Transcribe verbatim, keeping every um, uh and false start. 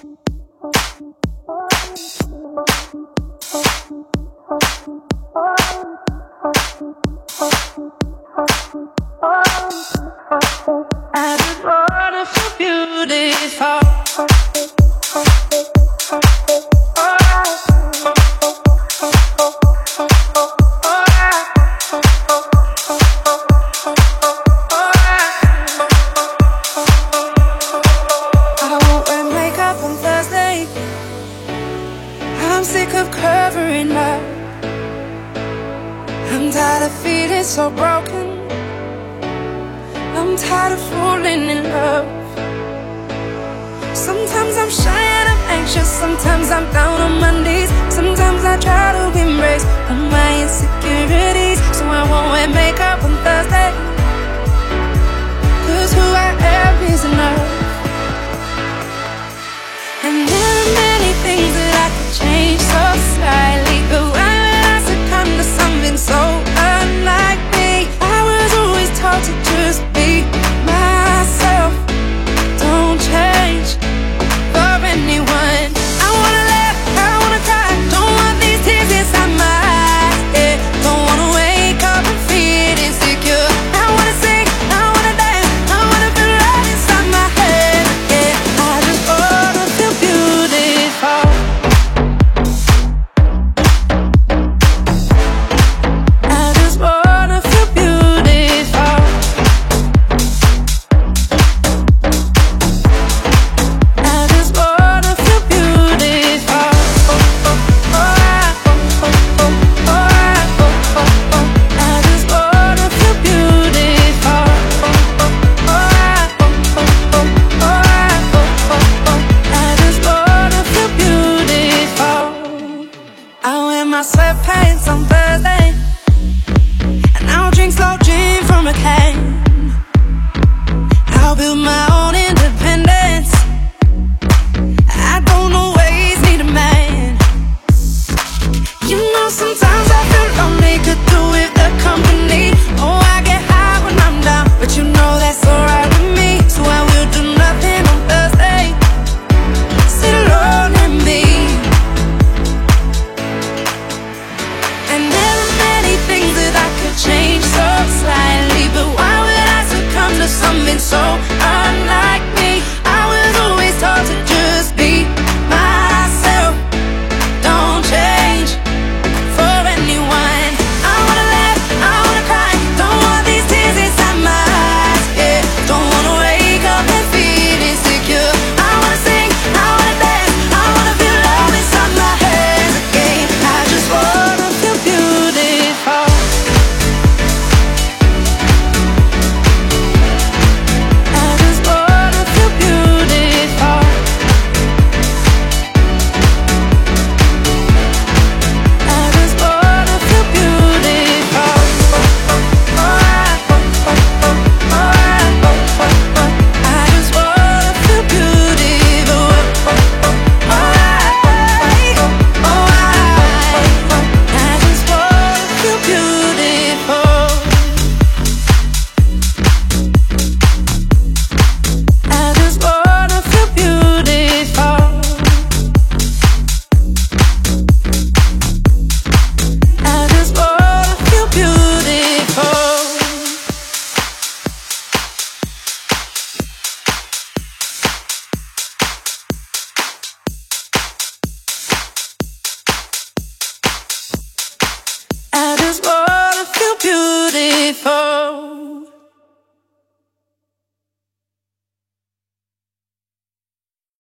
I just wanna feel beautiful. I won't wear makeup on Thursday. I'm sick of covering up. I'm tired of feeling so broken. I'm tired of falling in love. Sometimes I'm shy and I'm anxious. Sometimes I'm down on my knees. Sometimes I try to embrace all my insecurities. So I won't wear makeup on Thursday.